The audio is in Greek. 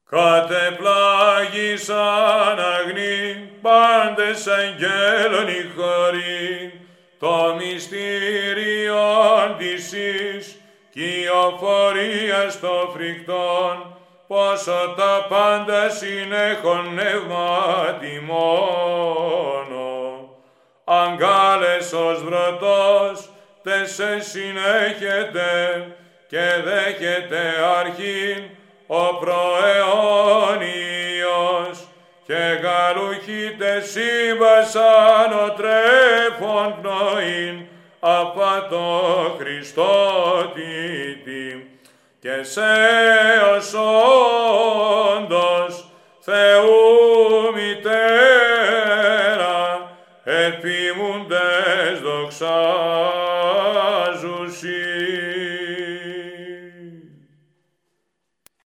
Κατεπλάγησαν αγνοί, πάντες αγγέλων η χωρή, το μυστήριον της εις, κυοφορίας των φρικτών, πόσο τα πάντα συνέχον πνεύματι μόνο. Αγκάλες ως βρωτός, τες συνέχεται και δέχεται αρχήν ο προαιώνιος, και γαλουχίτες σύμπασαν ο τρέφον πνοήν, απατο Χριστότητη, και σε ως